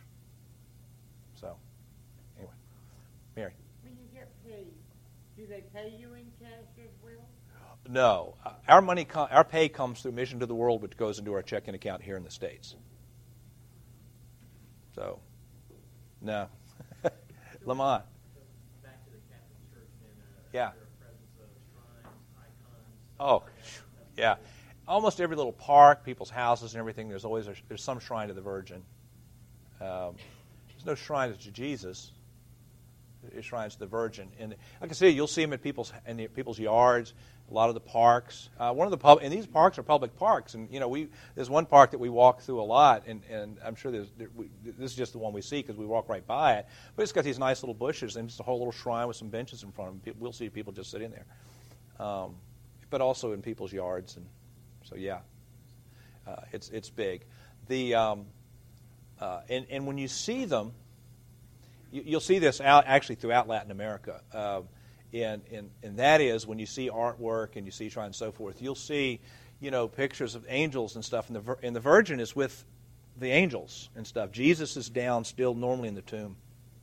S1: So, anyway. Mary.
S3: When you get paid, do they pay you in cash as well?
S1: No, Uh, our money, com- our pay comes through Mission to the World, which goes into our checking account here in the States. So, no. Lamont.
S4: Back to the Catholic Church, then, uh,
S1: Yeah.
S4: is there a presence of shrines, icons?
S1: Oh, yeah. Almost every little park, people's houses and everything, there's always a, there's some shrine to the Virgin. Um, there's no shrine to Jesus. There's shrines to the Virgin. And like I say, you'll see them at people's in the, people's yards, a lot of the parks. Uh, one of the pub, and these parks are public parks. And you know, we there's one park that we walk through a lot, and, and I'm sure there's there, we, this is just the one we see because we walk right by it. But it's got these nice little bushes and just a whole little shrine with some benches in front of them. We'll see people just sitting there, um, but also in people's yards. And so yeah, uh, it's it's big. The um, uh, and and when you see them. You'll see this out actually throughout Latin America, uh, and, and and that is when you see artwork and you see shrines and so forth. You'll see, you know, pictures of angels and stuff, and the and the Virgin is with the angels and stuff. Jesus is down still normally in the tomb.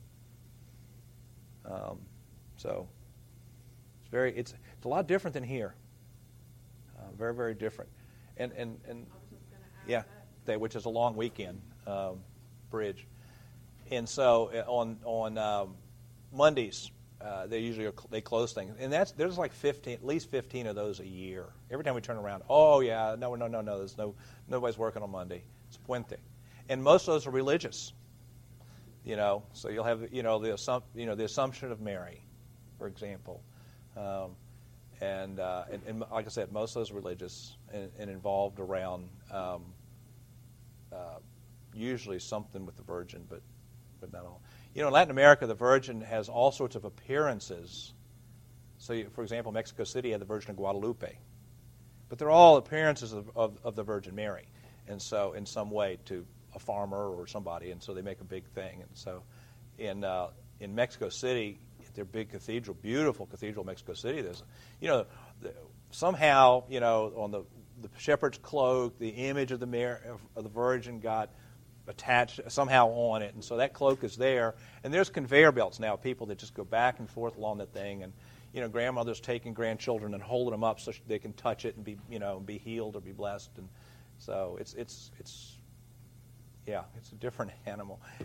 S1: Um, so it's very it's it's a lot different than here. Uh, very very different, and and and yeah, they, which is a long weekend um, bridge. And so uh, on on um, Mondays, uh, they usually are, they close things, and that's there's like fifteen, at least fifteen of those a year. Every time we turn around, oh yeah, no no no no, there's no nobody's working on Monday. It's Puente, and most of those are religious. You know, so you'll have you know the assump, you know the Assumption of Mary, for example, um, and, uh, and and like I said, most of those are religious and, and involved around um, uh, usually something with the Virgin, but. But not all. You know, in Latin America, the Virgin has all sorts of appearances. So, you, for example, Mexico City had the Virgin of Guadalupe. But they're all appearances of, of, of the Virgin Mary. And so, in some way, to a farmer or somebody. And so they make a big thing. And so, in uh, in Mexico City, their big cathedral, beautiful cathedral, Mexico City, there's, you know, the, somehow, you know, on the, the shepherd's cloak, the image of the, Mary, of the Virgin got attached somehow on it, and so that cloak is there. And there's conveyor belts now, people that just go back and forth along that thing, and you know, grandmothers taking grandchildren and holding them up so they can touch it and be, you know, be healed or be blessed. And so it's it's it's yeah, it's a different animal.
S5: Do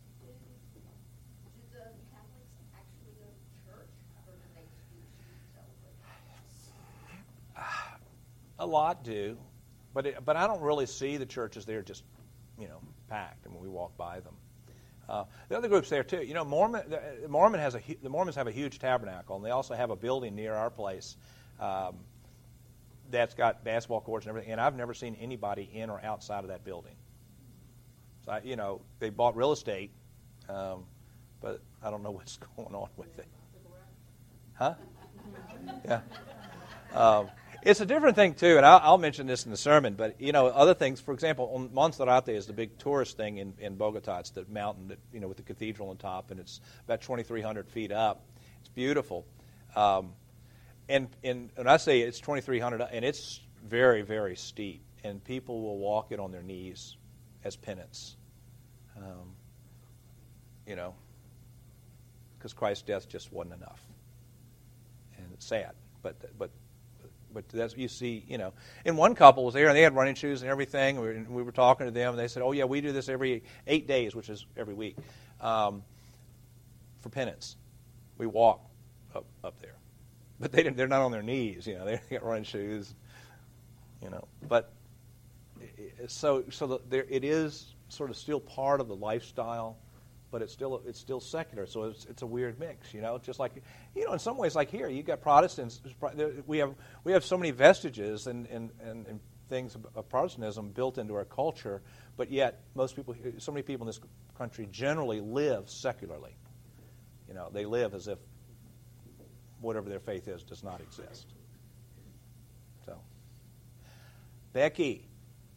S5: the Catholics actually go to church, or do they just celebrate?
S1: A lot do, but it, but I don't really see the churches there just, you know, packed. I mean, we walk by them. Uh, the other groups there too. You know, Mormon. The, Mormon has a the Mormons have a huge tabernacle, and they also have a building near our place um, that's got basketball courts and everything. And I've never seen anybody in or outside of that building. So I, you know, they bought real estate, um, but I don't know what's going on with it. Huh? Yeah. Um, It's a different thing, too, and I'll, I'll mention this in the sermon, but, you know, other things, for example, on Monserrate is the big tourist thing in, in Bogota. It's the mountain, that, you know, with the cathedral on top, and it's about twenty-three hundred feet up. It's beautiful. Um, and, and when I say it's twenty-three hundred, and it's very, very steep, and people will walk it on their knees as penance, um, you know, because Christ's death just wasn't enough. And it's sad, but but... But that's you see, you know. And one couple was there, and they had running shoes and everything. We were, we were talking to them, and they said, "Oh yeah, we do this every eight days, which is every week, um, for penance. We walk up up there, but they didn't, they're not on their knees, you know. They got running shoes, you know. But so so the, there it is sort of still part of the lifestyle. But it's still it's still secular, so it's it's a weird mix, you know. Just like, you know, in some ways, like here, you got Protestants. We have we have so many vestiges and and, and, and things of Protestantism built into our culture, but yet most people, so many people in this country, generally live secularly. You know, they live as if whatever their faith is does not exist. So, Becky.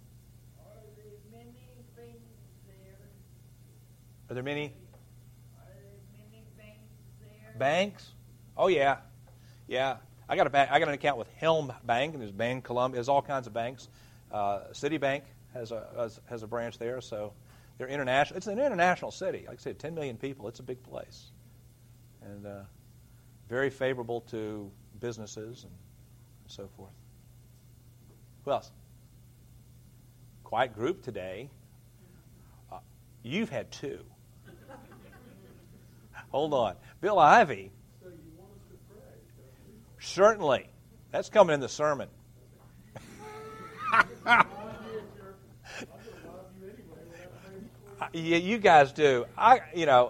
S1: Are there many?
S3: Are there many banks there?
S1: Banks? Oh yeah, yeah. I got a bank. I got an account with Helm Bank, and there's Bank Columbia. There's all kinds of banks. Uh, Citibank has a has, has a branch there, so they're international. It's an international city. Like I said, ten million people. It's a big place, and uh, very favorable to businesses and and so forth. Who else? Quiet group today. Uh, you've had two. Hold on. Bill Ivy.
S4: So you want us to pray? don't you?
S1: Certainly. That's coming in the sermon. Yeah, you guys do. I, you know,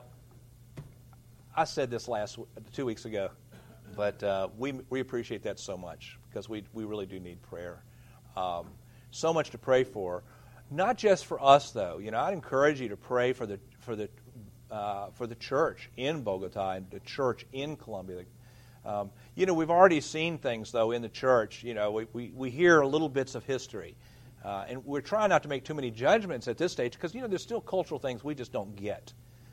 S1: I said this last two weeks ago, but uh, we we appreciate that so much because we we really do need prayer. Um, so much to pray for, not just for us though. You know, I'd encourage you to pray for the for the uh, for the church in Bogota and the church in Colombia. Um, you know, we've already seen things though in the church. You know, we we, we hear little bits of history. Uh, and we're trying not to make too many judgments at this stage because, you know, there's still cultural things we just don't get.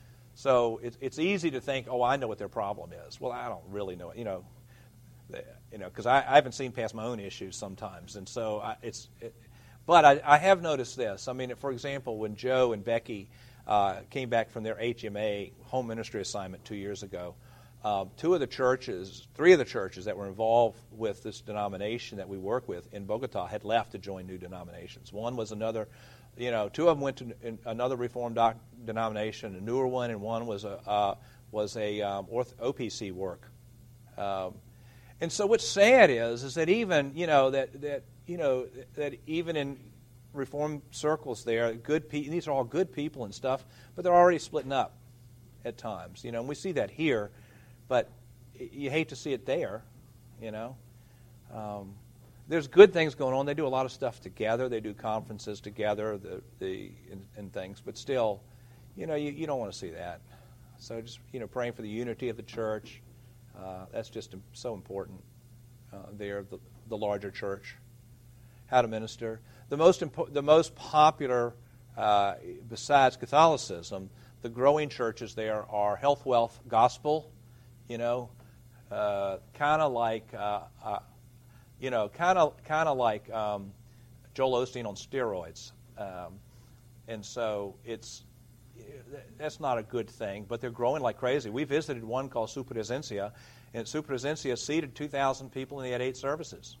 S1: So it's it's easy to think, oh, I know what their problem is. Well, I don't really know it, you know, the, you know, because I, I haven't seen past my own issues sometimes. And so I, it's, it, but I, I have noticed this. I mean, for example, when Joe and Becky uh, came back from their H M A home ministry assignment two years ago, Uh, two of the churches, three of the churches that were involved with this denomination that we work with in Bogota had left to join new denominations. One was another, you know, two of them went to in, another Reformed doc, denomination, a newer one, and one was a uh, was a um, orth, O P C work. Um, and so what's sad is is that even you know that that you know that even in Reformed circles there, good pe- these are all good people and stuff, but they're already splitting up at times. You know, and we see that here. But you hate to see it there, you know. Um, there's good things going on. They do a lot of stuff together. They do conferences together, the the and, and things. But still, you know, you, you don't want to see that. So just you know, praying for the unity of the church. Uh, that's just so important. Uh, there, the, the larger church, how to minister. The most impo- the most popular uh, besides Catholicism, the growing churches there are Health, Wealth, Gospel. You know, uh, kind of like, uh, uh, you know, kind of, kind of like um, Joel Osteen on steroids, um, and so it's that's not a good thing. But they're growing like crazy. We visited one called Su Presencia, and Su Presencia seated two thousand people, and they had eight services.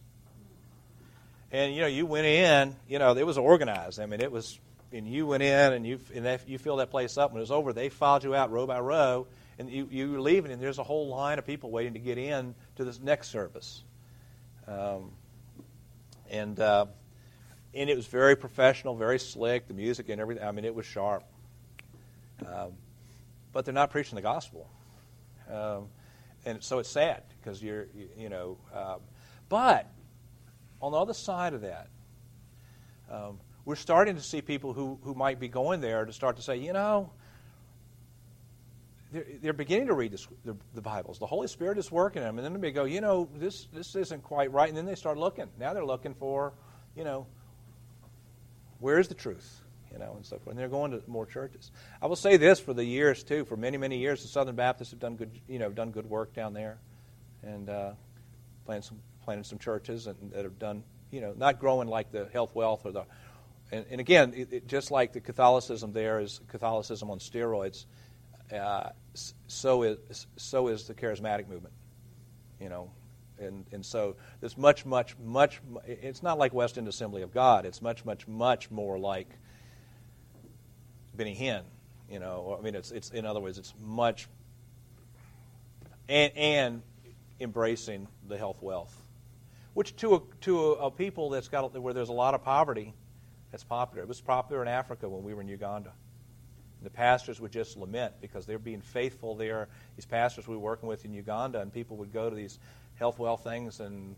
S1: And you know, you went in, you know, it was organized. I mean, it was, and you went in, and you and that, you filled that place up. When it was over, they filed you out row by row. And you, you're leaving, and there's a whole line of people waiting to get in to this next service. Um, and uh, and it was very professional, very slick, the music and everything. I mean, it was sharp. Um, but they're not preaching the gospel. Um, and so it's sad because you're, you, you know. Um, but on the other side of that, um, we're starting to see people who, who might be going there to start to say, you know, They're, they're beginning to read this, the, the Bibles. The Holy Spirit is working in them. And then they go, you know, this this isn't quite right. And then they start looking. Now they're looking for, you know, where's the truth? You know, and so forth. And they're going to more churches. I will say this for the years, too. For many, many years, the Southern Baptists have done good, you know, done good work down there. And uh, planted some, planted some churches and, that have done, you know, not growing like the Health, Wealth or the, and, and again, it, it, just like the Catholicism there is Catholicism on steroids. Uh, so is so is the charismatic movement, you know, and and so there's much, much, much. It's not like West End Assembly of God. It's much, much, much more like Benny Hinn, you know. I mean, it's it's in other words, it's much and and embracing the health, wealth, which to a, to a, a people that's got where there's a lot of poverty, that's popular. It was popular in Africa when we were in Uganda. The pastors would just lament because they're being faithful there. These pastors we were working with in Uganda, and people would go to these health, wealth things and,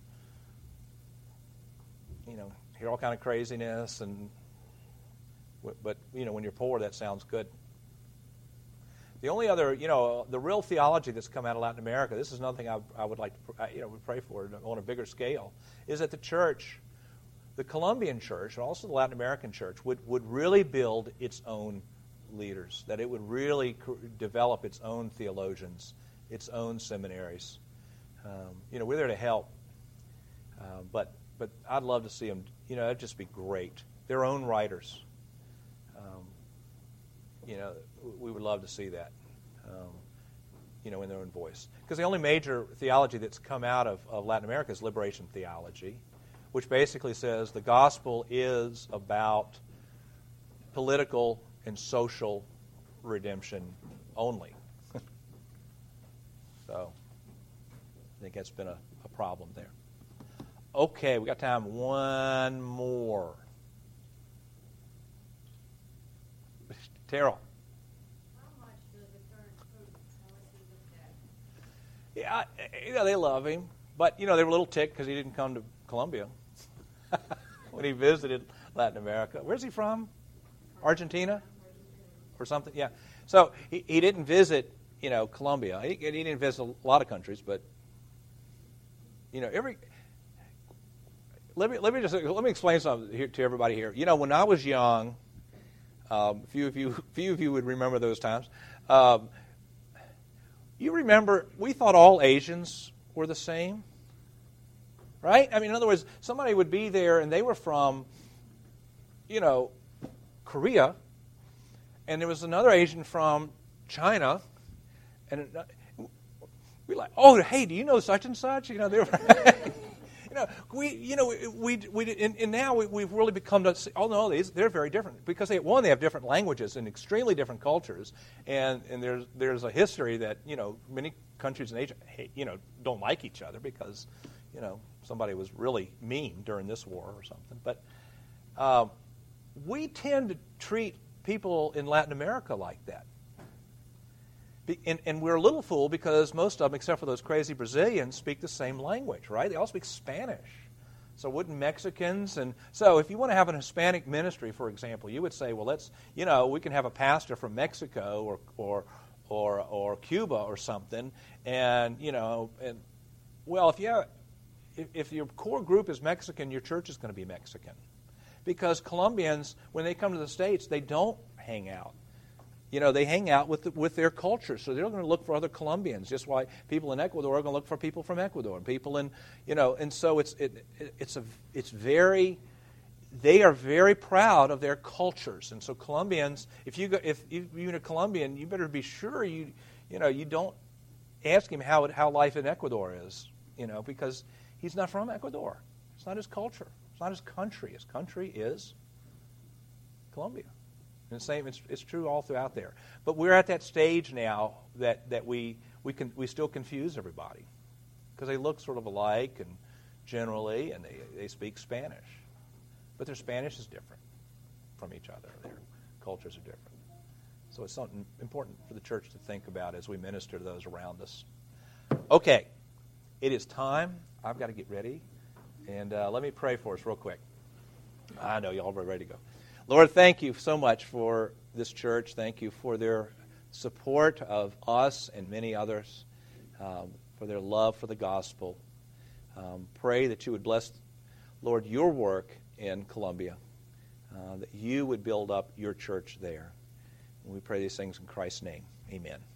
S1: you know, hear all kind of craziness. And but, you know, when you're poor, that sounds good. The only other, you know, the real theology that's come out of Latin America, this is another thing I, I would like to, you know, would pray for on a bigger scale, is that the church, the Colombian church, and also the Latin American church, would, would really build its own leaders, that it would really cr- develop its own theologians, its own seminaries. Um, you know, we're there to help, uh, but but I'd love to see them. You know, it'd just be great. Their own writers. Um, you know, we would love to see that. Um, you know, in their own voice. Because the only major theology that's come out of, of Latin America is liberation theology, which basically says the gospel is about political and social redemption only. So I think that's been a, a problem there. Okay, we got time. One more. Terrell.
S5: How much does the current food policy look at?
S1: Yeah, you know, they love him. But, you know, they were a little ticked because he didn't come to Colombia when he visited Latin America. Where's he from? Argentina? Or something? Yeah. So he, he didn't visit, you know, Colombia. He, he didn't visit a lot of countries, but, you know, every... Let me, let me just let me explain something here to everybody here. You know, when I was young, um, few of you few of you would remember those times. Um, you remember we thought all Asians were the same, right? I mean, in other words, somebody would be there and they were from, you know, Korea, and there was another Asian from China, and we like, oh, hey, do you know such and such? You know, they were. You know, we, you know, we, we, and, and now we, we've really become to see, oh no, these they're very different because they, one, they have different languages and extremely different cultures, and and there's there's a history that you know many countries in Asia, hate, you know, don't like each other because, you know, somebody was really mean during this war or something. But um, we tend to treat people in Latin America like that. And, and we're a little fool because most of them, except for those crazy Brazilians, speak the same language, right? They all speak Spanish. So wouldn't Mexicans? And so if you want to have an Hispanic ministry, for example, you would say, well, let's, you know, we can have a pastor from Mexico or or or, or Cuba or something. And, you know, and well, if you have, if, if your core group is Mexican, your church is going to be Mexican. Because Colombians, when they come to the States, they don't hang out. You know, they hang out with the, with their culture, so they're going to look for other Colombians, just like people in Ecuador are going to look for people from Ecuador, and people in, you know, and so it's it, it it's a it's very, they are very proud of their cultures, and so Colombians, if you go, if you're a Colombian, you better be sure you you know you don't ask him how it, how life in Ecuador is, you know, because he's not from Ecuador, it's not his culture, it's not his country, his country is Colombia. And the same, it's, it's true all throughout there. But we're at that stage now that, that we we can we still confuse everybody because they look sort of alike and generally, and they, they speak Spanish, but their Spanish is different from each other. Their cultures are different. So it's something important for the church to think about as we minister to those around us. Okay, it is time. I've got to get ready, and uh, let me pray for us real quick. I know y'all are ready to go. Lord, thank you so much for this church. Thank you for their support of us and many others, um, for their love for the gospel. Um, pray that you would bless, Lord, your work in Colombia, uh, that you would build up your church there. And we pray these things in Christ's name. Amen.